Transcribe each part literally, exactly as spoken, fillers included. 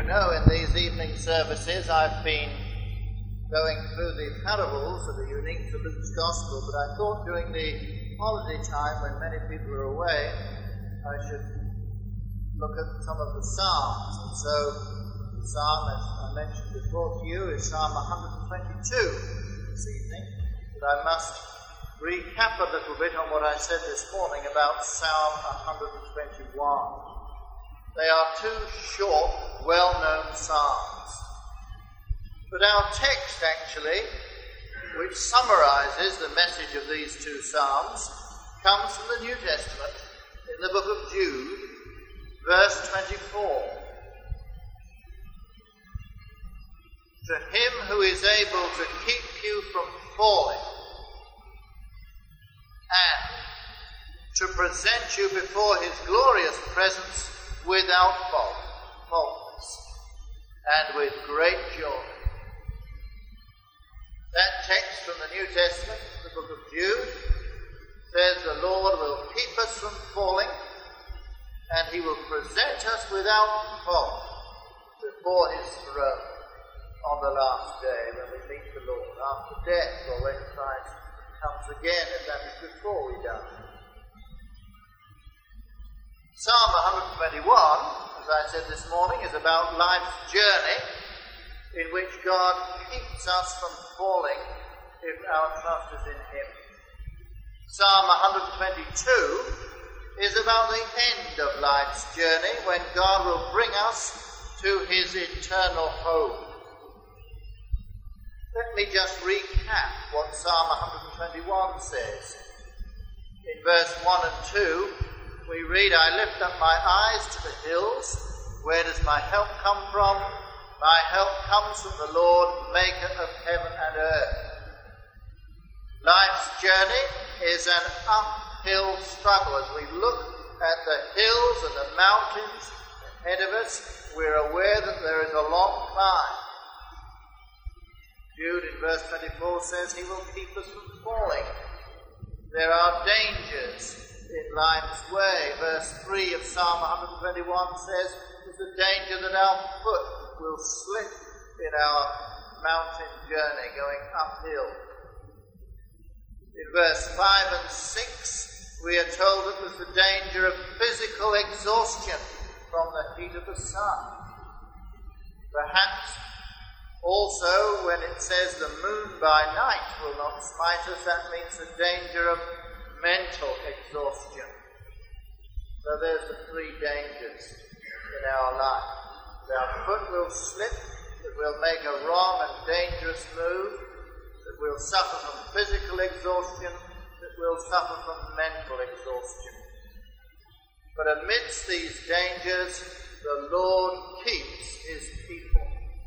know, in these evening services I've been going through the parables that are unique to Luke's Gospel, but I thought during the holiday time, when many people are away, I should look at some of the Psalms. And so the Psalm, as I mentioned before to you, is Psalm one twenty-two this evening. But I must recap a little bit on what I said this morning about Psalm one twenty-one. They are two short, well-known psalms. But our text, actually, which summarizes the message of these two psalms, comes from the New Testament in the book of Jude, verse twenty-four. To him who is able to keep you from falling and to present you before his glorious presence without fault, faultless, and with great joy. That text from the New Testament, the book of Jude, says the Lord will keep us from falling, and he will present us without fault before his throne on the last day when we meet the Lord, after death or when Christ comes again, if that is before we die. Psalm one twenty-one, as I said this morning, is about life's journey in which God keeps us from falling if our trust is in him. Psalm one twenty-two is about the end of life's journey when God will bring us to his eternal home. Let me just recap what Psalm one twenty-one says. In verse one and two, we read, I lift up my eyes to the hills. Where does my help come from? My help comes from the Lord, maker of heaven and earth. Life's journey is an uphill struggle. As we look at the hills and the mountains ahead of us, we're aware that there is a long climb. Jude in verse twenty-four says he will keep us from falling. There are dangers in life's way. Verse three of Psalm one twenty-one says there's a danger that our foot will slip in our mountain journey going uphill. In verse five and six, we are told that there's the danger of physical exhaustion from the heat of the sun. Perhaps also when it says the moon by night will not smite us, that means the danger of mental exhaustion. So there's the three dangers in our life. Our foot will slip, that we'll make a wrong and dangerous move, that we'll suffer from physical exhaustion, that we'll suffer from mental exhaustion. But amidst these dangers, the Lord keeps his people,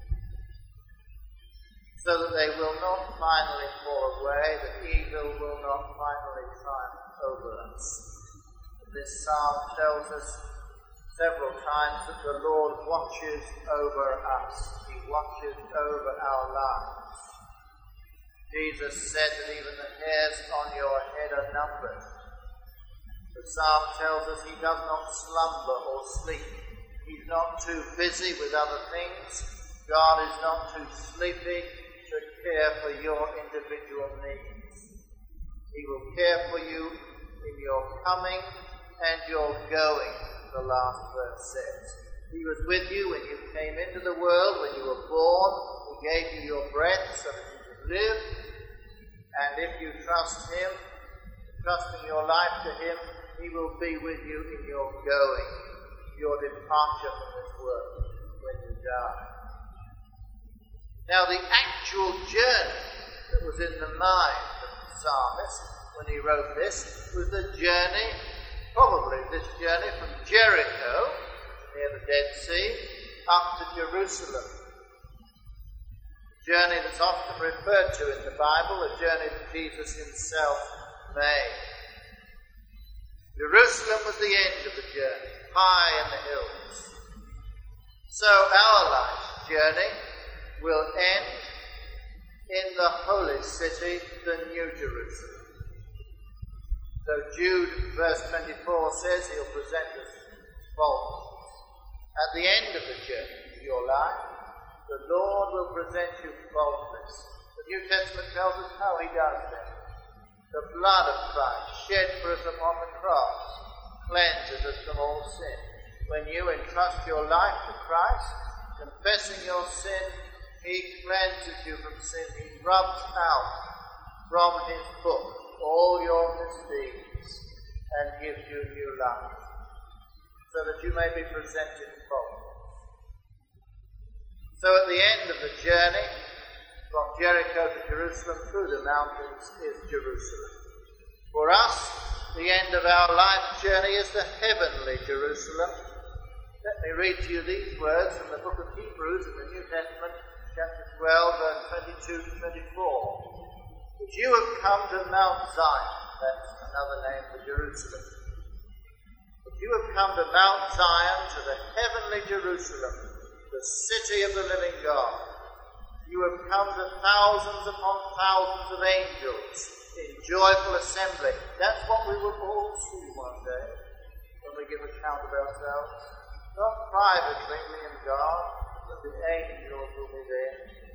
so that they will not finally fall away, that evil will not finally triumph over us. This psalm tells us several times that the Lord watches over us. He watches over our lives. Jesus said that even the hairs on your head are numbered. The psalm tells us he does not slumber or sleep. He's not too busy with other things. God is not too sleepy to care for your individual needs. He will care for you in your coming and your going, the last verse says. He was with you when you came into the world, when you were born. He gave you your breath so that you could live. And if you trust him, trusting your life to him, he will be with you in your going, your departure from this world when you die. Now, the actual journey that was in the mind of the psalmist when he wrote this was the journey, probably this journey from Jericho, near the Dead Sea, up to Jerusalem. A journey that's often referred to in the Bible, a journey that Jesus himself made. Jerusalem was the end of the journey, high in the hills. So our life's journey will end in the holy city, the New Jerusalem. So Jude, verse twenty-four, says he'll present us faultless. At the end of the journey of your life, Lord will present you faultless. The New Testament tells us how he does that. The blood of Christ shed for us upon the cross cleanses us from all sin. When you entrust your life to Christ, confessing your sin, he cleanses you from sin. He rubs out from his book all your misdeeds and gives you new life, so that you may be presented faultless. So at the end of the journey, from Jericho to Jerusalem through the mountains, is Jerusalem. For us, the end of our life journey is the heavenly Jerusalem. Let me read to you these words from the book of Hebrews in the New Testament, chapter twelve, verse twenty-two to twenty-four. But you have come to Mount Zion, that's another name for Jerusalem. But you have come to Mount Zion, to the heavenly Jerusalem, the city of the living God. You have come to thousands upon thousands of angels in joyful assembly. That's what we will all see one day when we give account of ourselves. Not privately, me and God, but the angels will be there.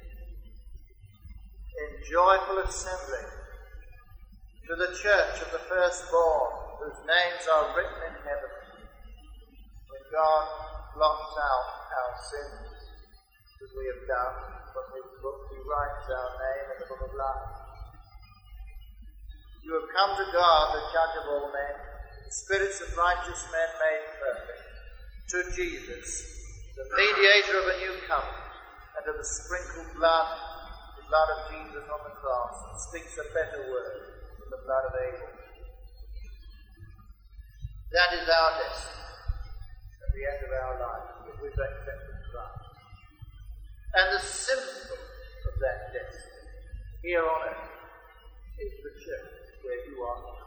In joyful assembly to the church of the firstborn, whose names are written in heaven, when God blots out our sins that we have done. From his book, he writes our name in the book of life. You have come to God, the judge of all men, the spirits of righteous men made perfect, to Jesus, the mediator of a new covenant, and to the sprinkled blood, the blood of Jesus on the cross, that speaks a better word than the blood of Abel. That is our destiny at the end of our life, if we've accepted Christ. And the symbol of that destiny here on earth is the church where you are now.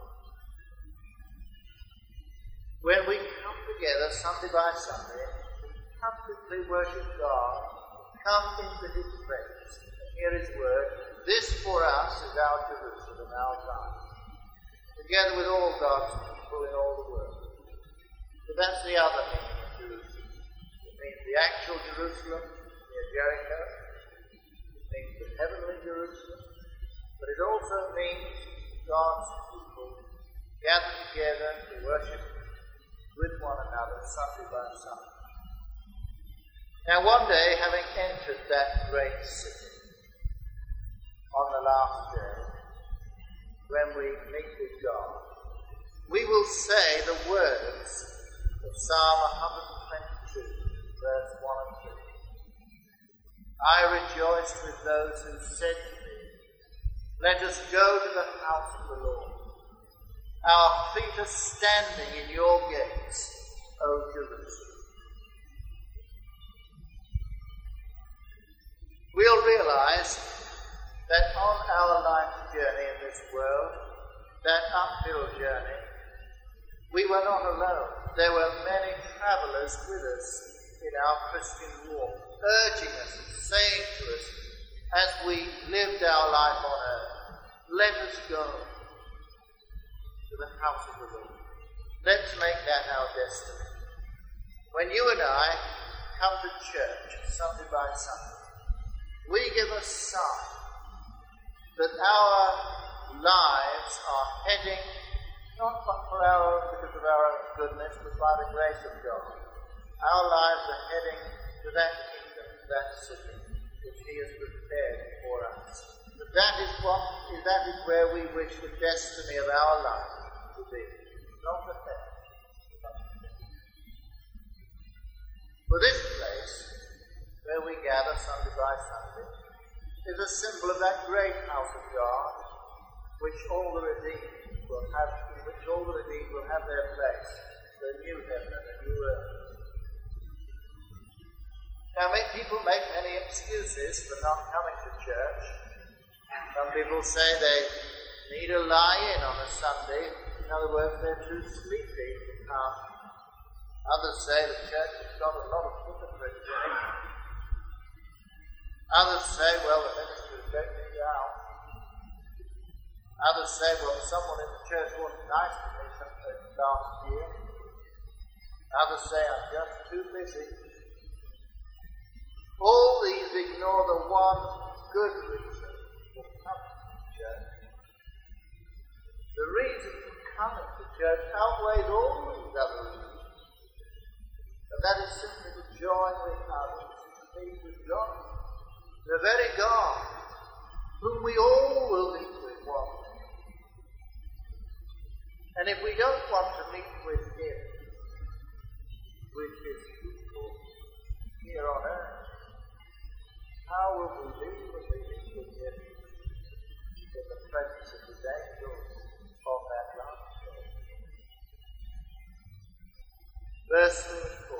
When we come together Sunday by Sunday, we publicly worship God, come into his presence and hear his word, this for us is our Jerusalem, our Zion, together with all God's people in all the world. So that's the other meaning of Jerusalem. It means the actual Jerusalem, Jericho. It means the heavenly Jerusalem, but it also means God's people gathered together to worship with one another Sunday by Sunday. Now one day, having entered that great city on the last day, when we meet with God, we will say the words of Psalm one twenty-two, verse one and two. I rejoiced with those who said to me, let us go to the house of the Lord. Our feet are standing in your gates, O Jerusalem. We'll realize that on our life journey in this world, that uphill journey, we were not alone. There were many travellers with us in our Christian walk, urging us, saying to us, as we lived our life on earth, let us go to the house of the Lord. Let's make that our destiny. When you and I come to church Sunday by Sunday, we give a sign that our lives are heading, not for our own, because of our own goodness, but by the grace of God. Our lives are heading to that kingdom, that city, which he has prepared for us. But that is what, that is where we wish the destiny of our life to be. Not the heaven. For this place, where we gather Sunday by Sunday, is a symbol of that great house of God, which all the redeemed will have, in which all the redeemed will have their place, the new heaven and the new earth. Now, make, people make many excuses for not coming to church. Some people say they need a lie-in on a Sunday. In other words, they're too sleepy to come. Others say the church has got a lot of hypocrites in it. Others say, well, the ministers don't need out. Others say, well, someone in the church wasn't nice to me last year. Others say, I'm just too busy. All these ignore the one good reason for coming to church. The reason for coming to church outweighs all these other reasons. And that is simply the joy we have in being with God, the very God whom we all will meet with one day. And if we don't want to meet with him, with his people here on earth, how will we live when we meet with him in the presence of his angels on that last day? Verse thirty-four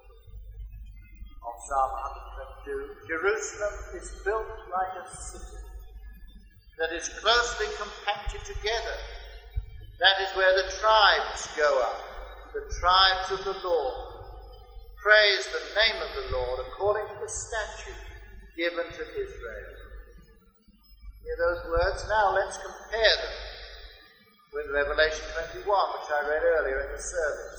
of Psalm one twenty-two, Jerusalem is built like a city that is closely compacted together. That is where the tribes go up, the tribes of the Lord. Praise the name of the Lord according to the statute given to Israel. Hear those words? Now let's compare them with Revelation twenty-one, which I read earlier in the service.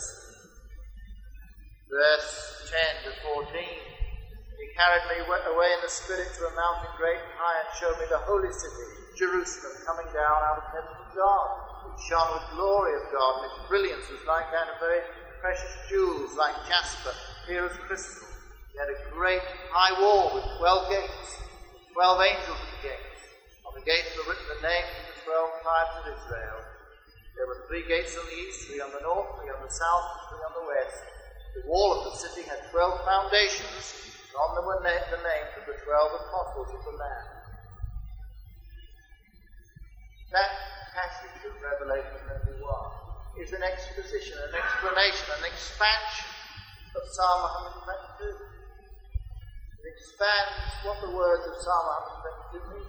Verse ten to fourteen. He carried me away in the Spirit to a mountain great and high and showed me the holy city, Jerusalem, coming down out of heaven from God. It shone with glory of God, and its brilliance was like that of very precious jewels, like jasper, clear as crystal. It had a great high wall with twelve gates, twelve angels at the gates. On the gates were written the names of the twelve tribes of Israel. There were three gates on the east, three on the north, three on the south, and three on the west. The wall of the city had twelve foundations, and on them were named the names of the twelve apostles of the Lamb. That passage of Revelation twenty-one is an exposition, an explanation, an expansion of Psalm one twenty-two. It expands what the words of Psalm one twenty-two mean.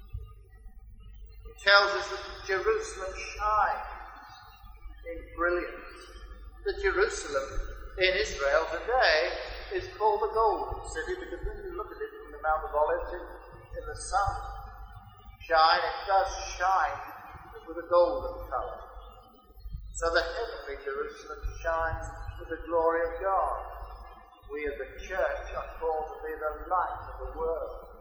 It tells us that Jerusalem shines in brilliance. The Jerusalem in Israel today is called the Golden City because when you look at it from the Mount of Olives in, in the sun shine, it does shine with a golden colour. So the heavenly Jerusalem shines with the glory of God. We as a church are called to be the light of the world.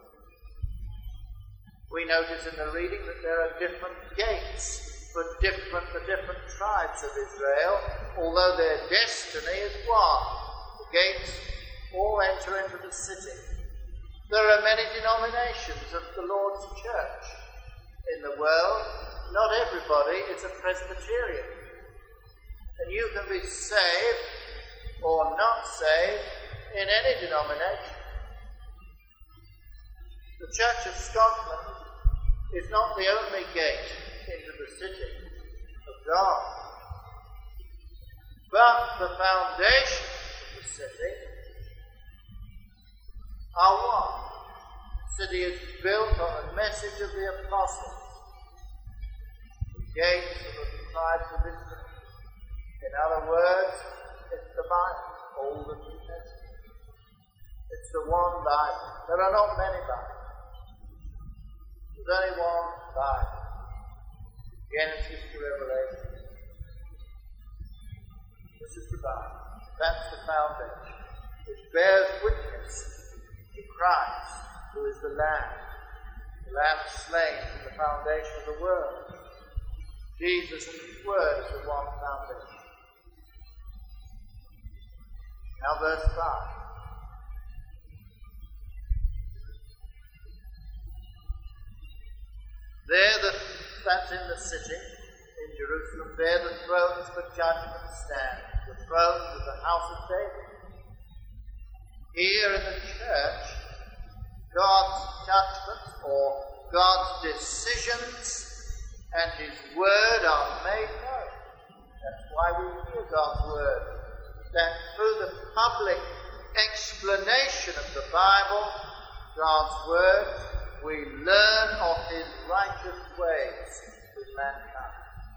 We notice in the reading that there are different gates for different, the different tribes of Israel, although their destiny is one. The gates all enter into the city. There are many denominations of the Lord's church in the world. Not everybody is a Presbyterian. And you can be saved or not saved in any denomination. The Church of Scotland is not the only gate into the city of God. But the foundations of the city are one. The city is built on the message of the apostles. The gates of the tribes of Israel. In other words, it's the Bible, Old and New Testament. It's the one Bible. There are not many Bibles. There's only one Bible. Genesis to Revelation. This is the Bible. That's the foundation. It bears witness to Christ, who is the Lamb. The Lamb slain from the foundation of the world. Jesus and his word is the one foundation. Now verse five. There the, that's in the city, in Jerusalem, there the thrones for judgment stand, the thrones of the house of David. Here in the church, God's judgments or God's decisions and his word are made known. That's why we hear God's word. That through the public explanation of the Bible, God's word, we learn of his righteous ways with mankind.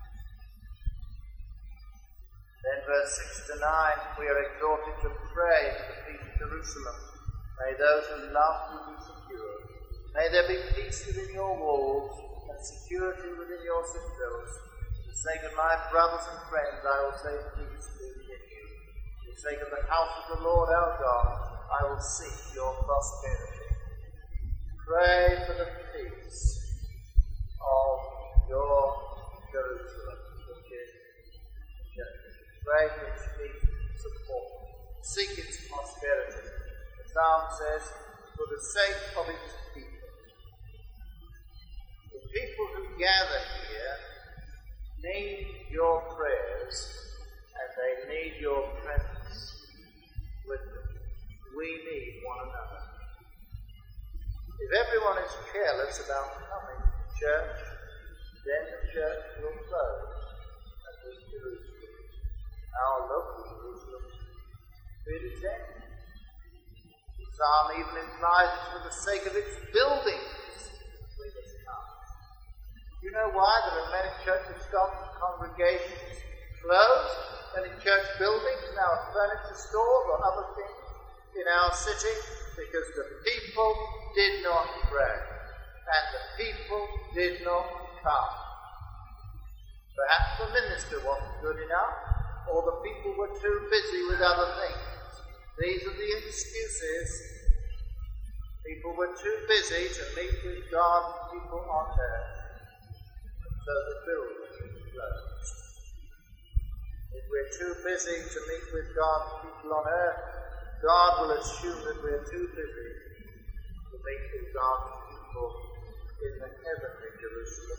Then verse six to nine, we are exhorted to pray for the peace of Jerusalem. May those who love you be secure. May there be peace within your walls and security within your citadels. For the sake of my brothers and friends, I will say peace be within you. For the sake of the house of the Lord our God, I will seek your prosperity. pray for the peace of your Jerusalem, which is the church. Pray for its peace and support. Seek its prosperity. The psalm says, for the sake of its people. The people who gather here need your prayers, and they need your presence with them. We need one another. If everyone is careless about coming to church, then the church will close at this Jerusalem. Our local Jerusalem will its end. The psalm even implies it's for the sake of its buildings we must come. You know why there are many churches stopped, congregations closed, many church buildings now furniture stores or other things in our city? Because the people did not pray, and the people did not come. Perhaps the minister wasn't good enough, or the people were too busy with other things. These are the excuses. People were too busy to meet with God's people on earth, and so the building was closed. If we're too busy to meet with God's people on earth, God will assume that we're too busy to meet with God's people in the heavenly Jerusalem.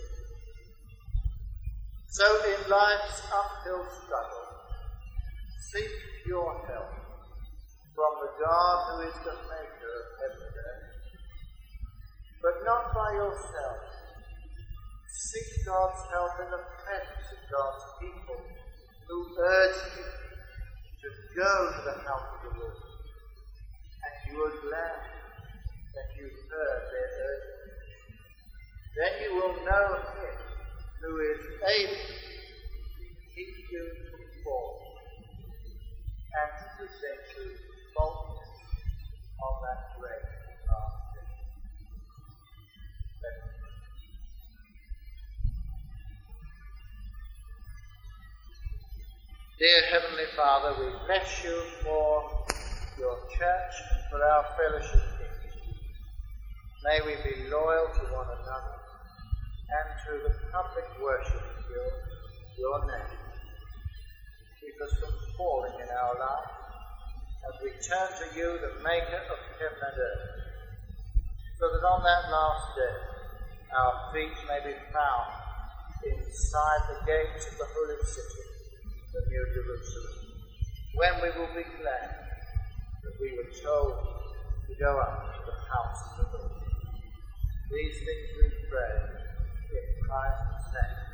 So in life's uphill struggle, seek your help from the God who is the maker of heaven and earth. But not by yourself. Seek God's help in the presence of God's people who urge you to go to the house of the Lord. And you are glad that you heard their urging. Then you will know Him who is able to keep you from falling and to present you faultless on that great last day. Let's pray. Dear Heavenly Father, we bless you for your church and for our fellowship in it. May we be loyal to one another and to the public worship of your, your name. Keep us from falling in our life as we turn to you, the maker of heaven and earth, so that on that last day our feet may be found inside the gates of the holy city, the New Jerusalem, when we will be glad that we were told to go up to the house of the Lord. These things we pray in Christ's name.